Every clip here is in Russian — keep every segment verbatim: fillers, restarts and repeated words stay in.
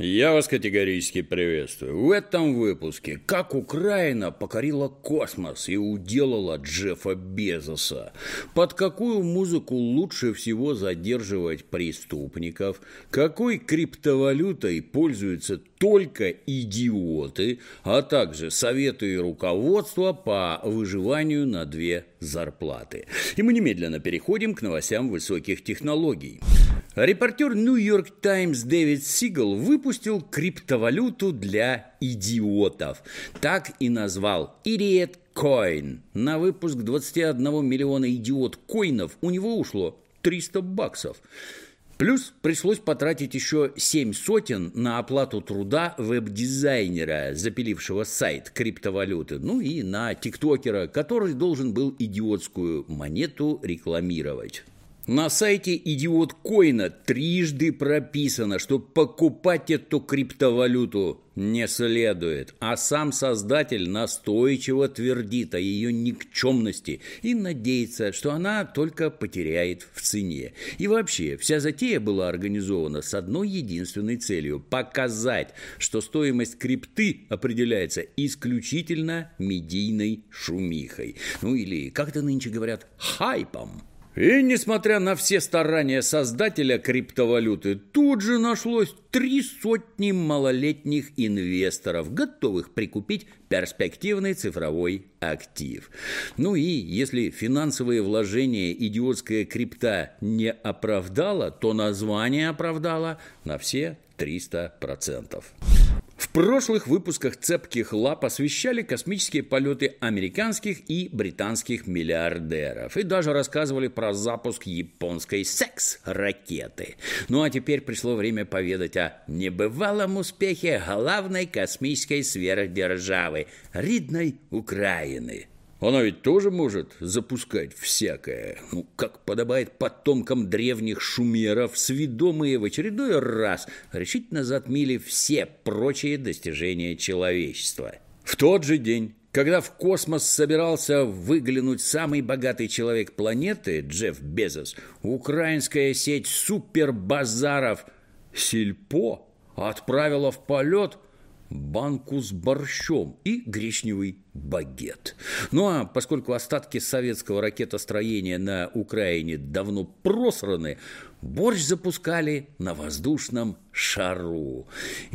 Я вас категорически приветствую. В этом выпуске как Украина покорила космос и уделала Джеффа Безоса, под какую музыку лучше всего задерживать преступников, какой криптовалютой пользуются только идиоты, а также советы и руководство по выживанию на две зарплаты. И мы немедленно переходим к новостям высоких технологий. Репортер New York Times Дэвид Сигал выпустил криптовалюту для идиотов. Так и назвал Idiot Coin. На выпуск двадцати одного миллиона идиот-коинов у него ушло триста баксов. Плюс пришлось потратить еще семь сотен на оплату труда веб-дизайнера, запилившего сайт криптовалюты, ну и на тиктокера, который должен был идиотскую монету рекламировать. На сайте Idiot Coin трижды прописано, что покупать эту криптовалюту не следует, а сам создатель настойчиво твердит о ее никчемности и надеется, что она только потеряет в цене. И вообще, вся затея была организована с одной единственной целью – показать, что стоимость крипты определяется исключительно медийной шумихой. Ну или, как это нынче говорят, хайпом. И, несмотря на все старания создателя криптовалюты, тут же нашлось три сотни малолетних инвесторов, готовых прикупить перспективный цифровой актив. Ну и если финансовые вложения идиотская крипта не оправдала, то название оправдало на все триста процентов. В прошлых выпусках «Цепких лап» освещали космические полеты американских и британских миллиардеров. И даже рассказывали про запуск японской секс-ракеты. Ну а теперь пришло время поведать о небывалом успехе главной космической сверхдержавы – рідной Украины. Она ведь тоже может запускать всякое, ну, как подобает потомкам древних шумеров, сведомые в очередной раз решительно затмили все прочие достижения человечества. В тот же день, когда в космос собирался выглянуть самый богатый человек планеты, Джефф Безос, украинская сеть супербазаров «Сельпо» отправила в полет банку с борщом и гречневый багет. Ну а поскольку остатки советского ракетостроения на Украине давно просраны, борщ запускали на воздушном шару.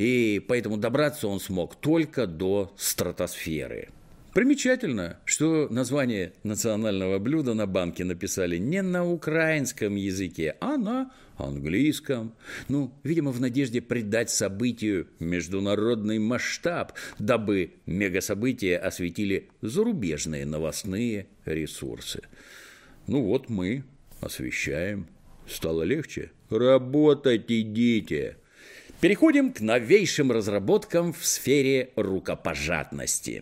И поэтому добраться он смог только до стратосферы. Примечательно, что название национального блюда на банке написали не на украинском языке, а на английском. Ну, видимо, в надежде придать событию международный масштаб, дабы мегасобытия осветили зарубежные новостные ресурсы. Ну вот мы освещаем. Стало легче? Работать идите! Переходим к новейшим разработкам в сфере рукопожатности.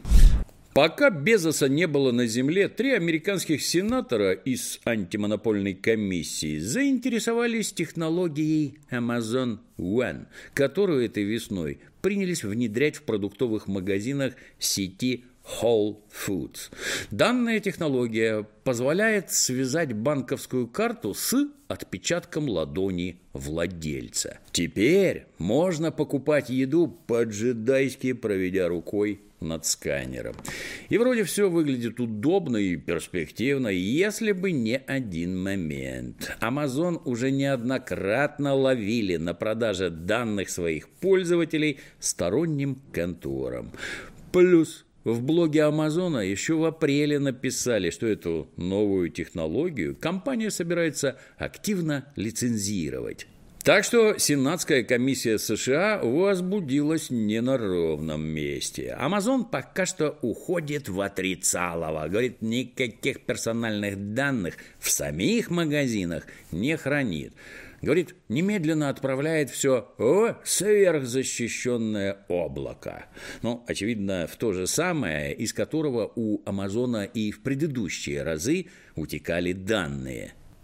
Пока Безоса не было на Земле, три американских сенатора из антимонопольной комиссии заинтересовались технологией Amazon One, которую этой весной принялись внедрять в продуктовых магазинах сети Whole Foods. Данная технология позволяет связать банковскую карту с отпечатком ладони владельца. Теперь можно покупать еду по-джедайски, проведя рукой над сканером. И вроде все выглядит удобно и перспективно, если бы не один момент. Amazon уже неоднократно ловили на продаже данных своих пользователей сторонним конторам. Плюс в блоге Амазона еще в апреле написали, что эту новую технологию компания собирается активно лицензировать. Так что Сенатская комиссия США возбудилась не на ровном месте. Amazon пока что уходит в отрицалово. Говорит, никаких персональных данных в самих магазинах не хранит. Говорит, немедленно отправляет все в сверхзащищенное облако. Ну, очевидно, в то же самое, из которого у Амазона и в предыдущие разы утекали данные.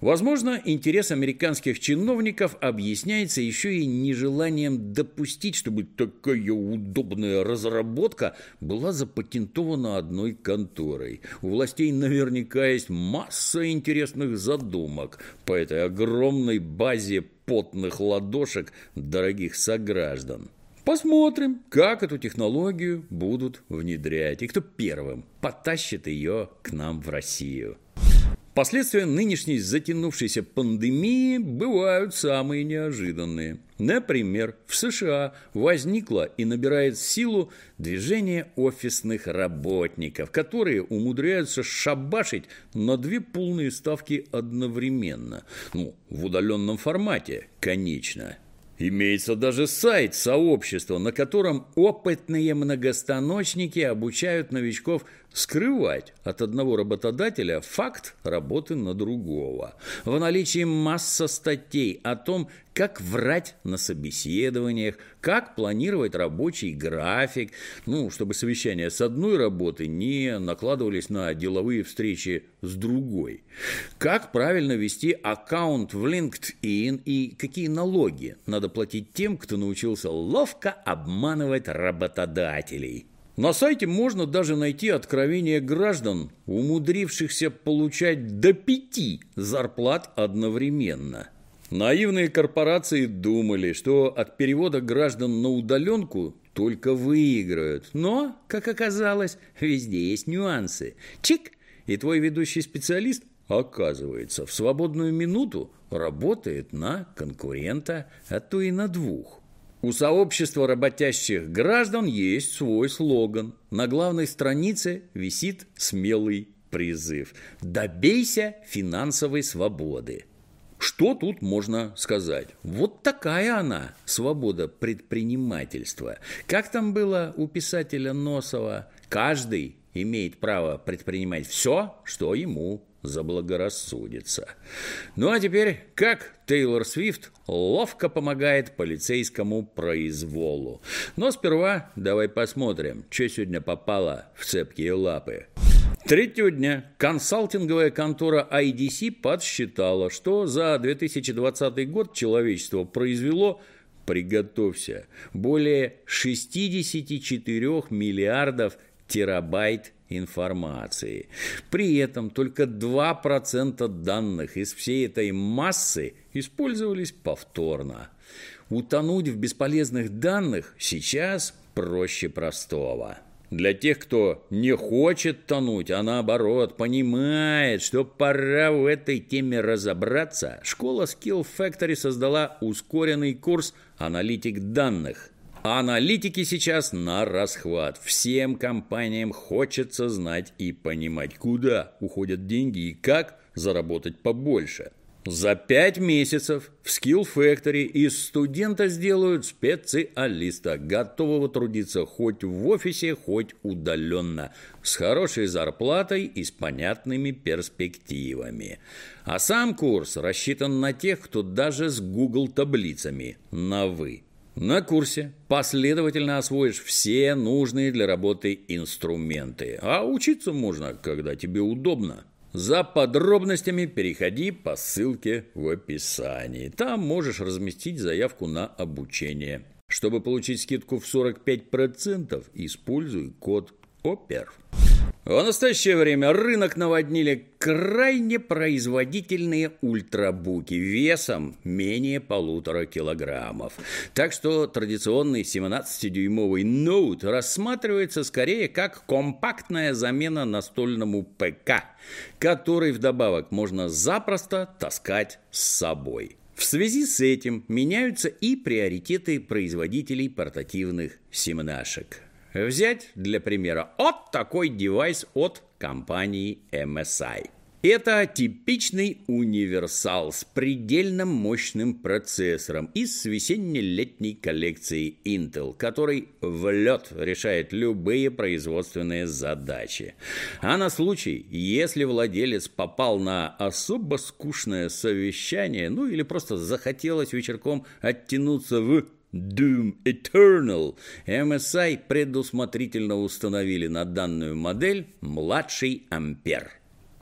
Возможно, интерес американских чиновников объясняется еще и нежеланием допустить, чтобы такая удобная разработка была запатентована одной конторой. У властей наверняка есть масса интересных задумок по этой огромной базе потных ладошек дорогих сограждан. Посмотрим, как эту технологию будут внедрять и кто первым потащит ее к нам в Россию. Последствия нынешней затянувшейся пандемии бывают самые неожиданные. Например, в США возникло и набирает силу движение офисных работников, которые умудряются шабашить на две полные ставки одновременно. Ну, в удаленном формате, конечно. Имеется даже сайт сообщества, на котором опытные многостаночники обучают новичков скрывать от одного работодателя факт работы на другого. В наличии масса статей о том, как врать на собеседованиях, как планировать рабочий график, ну, чтобы совещания с одной работы не накладывались на деловые встречи с другой, как правильно вести аккаунт в LinkedIn и какие налоги надо платить тем, кто научился ловко обманывать работодателей. На сайте можно даже найти откровения граждан, умудрившихся получать до пяти зарплат одновременно. Наивные корпорации думали, что от перевода граждан на удаленку только выиграют. Но, как оказалось, везде есть нюансы. Чик, и твой ведущий специалист, оказывается, в свободную минуту работает на конкурента, а то и на двух. У сообщества работящих граждан есть свой слоган. На главной странице висит смелый призыв: «Добейся финансовой свободы». Что тут можно сказать? Вот такая она, свобода предпринимательства. Как там было у писателя Носова? Каждый имеет право предпринимать все, что ему заблагорассудится. Ну а теперь, как Тейлор Свифт ловко помогает полицейскому произволу. Но сперва давай посмотрим, что сегодня попало в цепкие лапы. Третьего дня консалтинговая контора ай ди си подсчитала, что за две тысячи двадцатый год человечество произвело, приготовься, более шестьдесят четыре миллиардов терабайт информации. При этом только два процента данных из всей этой массы использовались повторно. Утонуть в бесполезных данных сейчас проще простого. Для тех, кто не хочет тонуть, а наоборот понимает, что пора в этой теме разобраться, школа Skill Factory создала ускоренный курс «Аналитик данных». Аналитики сейчас на расхват. Всем компаниям хочется знать и понимать, куда уходят деньги и как заработать побольше. За пять месяцев в Skill Factory из студента сделают специалиста, готового трудиться хоть в офисе, хоть удаленно, с хорошей зарплатой и с понятными перспективами. А сам курс рассчитан на тех, кто даже с Google таблицами на «вы». На курсе последовательно освоишь все нужные для работы инструменты, а учиться можно, когда тебе удобно. За подробностями переходи по ссылке в описании. Там можешь разместить заявку на обучение. Чтобы получить скидку в сорок пять процентов, используй код ОПЕР. В настоящее время рынок наводнили крайне производительные ультрабуки весом менее полутора килограммов. Так что традиционный семнадцатидюймовый ноут рассматривается скорее как компактная замена настольному ПК, который вдобавок можно запросто таскать с собой. В связи с этим меняются и приоритеты производителей портативных семнашек. Взять для примера вот такой девайс от компании эм эс ай. Это типичный универсал с предельно мощным процессором из весенне-летней коллекции Intel, который в лед решает любые производственные задачи. А на случай, если владелец попал на особо скучное совещание, ну или просто захотелось вечерком оттянуться в Doom Eternal, эм эс ай предусмотрительно установили на данную модель младший ампер.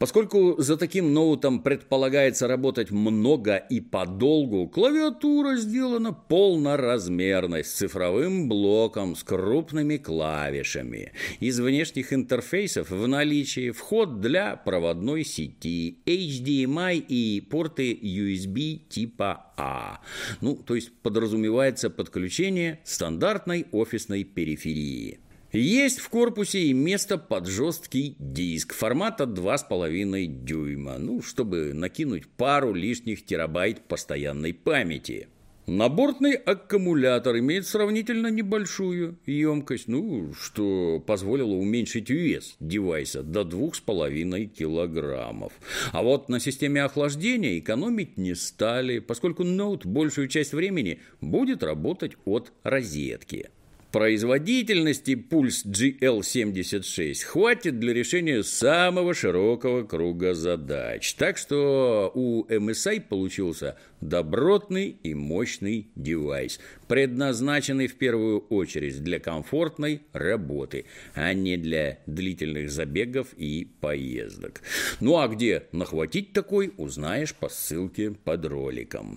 Поскольку за таким ноутом предполагается работать много и подолгу, клавиатура сделана полноразмерной, с цифровым блоком, с крупными клавишами. Из внешних интерфейсов в наличии вход для проводной сети, эйч ди эм ай и порты ю эс би типа А. Ну, то есть подразумевается подключение стандартной офисной периферии. Есть в корпусе и место под жесткий диск формата два с половиной дюйма, ну, чтобы накинуть пару лишних терабайт постоянной памяти. Набортный аккумулятор имеет сравнительно небольшую емкость, ну, что позволило уменьшить вес девайса до двух с половиной килограммов. А вот на системе охлаждения экономить не стали, поскольку ноут большую часть времени будет работать от розетки. Производительности Pulse джи эл семьдесят шесть хватит для решения самого широкого круга задач. Так что у эм эс ай получился добротный и мощный девайс, предназначенный в первую очередь для комфортной работы, а не для длительных забегов и поездок. Ну а где нахватить такой, узнаешь по ссылке под роликом.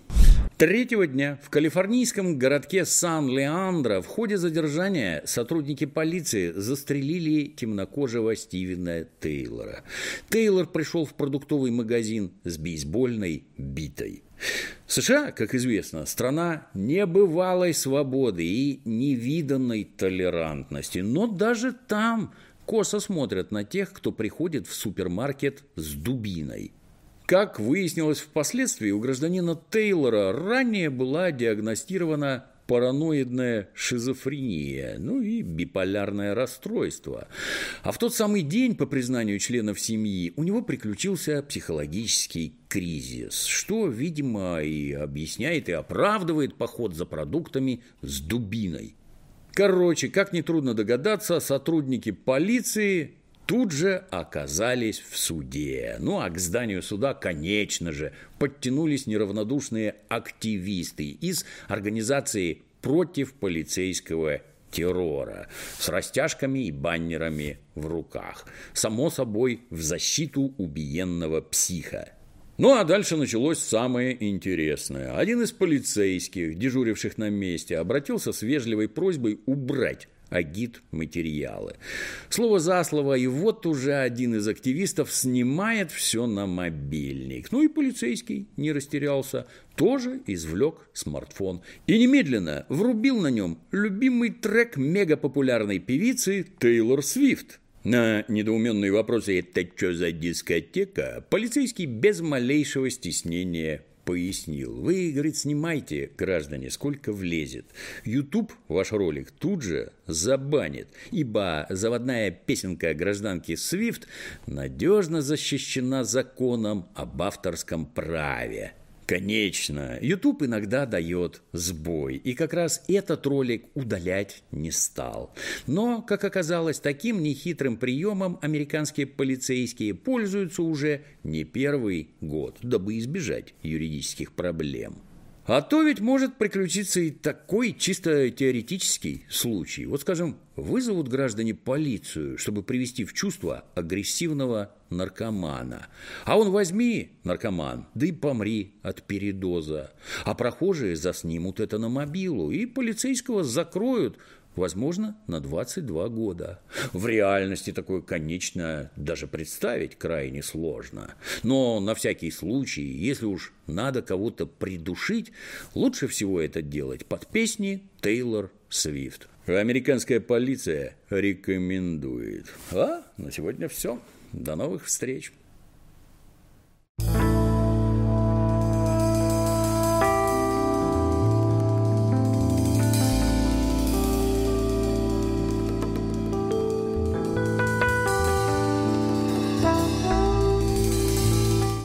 Третьего дня в калифорнийском городке Сан-Леандро в ходе задержания сотрудники полиции застрелили темнокожего Стивена Тейлора. Тейлор пришел в продуктовый магазин с бейсбольной битой. США, как известно, страна небывалой свободы и невиданной толерантности, но даже там косо смотрят на тех, кто приходит в супермаркет с дубиной. Как выяснилось впоследствии, у гражданина Тейлора ранее была диагностирована параноидная шизофрения, ну и биполярное расстройство. А в тот самый день, по признанию членов семьи, у него приключился психологический кризис, что, видимо, и объясняет, и оправдывает поход за продуктами с дубиной. Короче, как нетрудно догадаться, сотрудники полиции тут же оказались в суде. Ну, а к зданию суда, конечно же, подтянулись неравнодушные активисты из организации «Против полицейского террора» с растяжками и баннерами в руках. Само собой, в защиту убиенного психа. Ну, а дальше началось самое интересное. Один из полицейских, дежуривших на месте, обратился с вежливой просьбой убрать агит-материалы. Слово за слово, и вот уже один из активистов снимает все на мобильник. Ну и полицейский не растерялся, тоже извлек смартфон и немедленно врубил на нем любимый трек мегапопулярной певицы Тейлор Свифт. На недоуменные вопросы «это что за дискотека?» полицейский без малейшего стеснения пояснил. Вы, говорит, снимайте, граждане, сколько влезет. YouTube ваш ролик тут же забанит, ибо заводная песенка гражданки Свифт надежно защищена законом об авторском праве. Конечно, YouTube иногда дает сбой, и как раз этот ролик удалять не стал. Но, как оказалось, таким нехитрым приемом американские полицейские пользуются уже не первый год, дабы избежать юридических проблем. А то ведь может приключиться и такой чисто теоретический случай. Вот, скажем, вызовут граждане полицию, чтобы привести в чувство агрессивного наркомана. А он возьми, наркоман, да и помри от передоза. А прохожие заснимут это на мобилу, и полицейского закроют, возможно, на двадцать два года. В реальности такое, конечно, даже представить крайне сложно. Но на всякий случай, если уж надо кого-то придушить, лучше всего это делать под песни Тейлор Свифт. Американская полиция рекомендует. А на сегодня все. До новых встреч.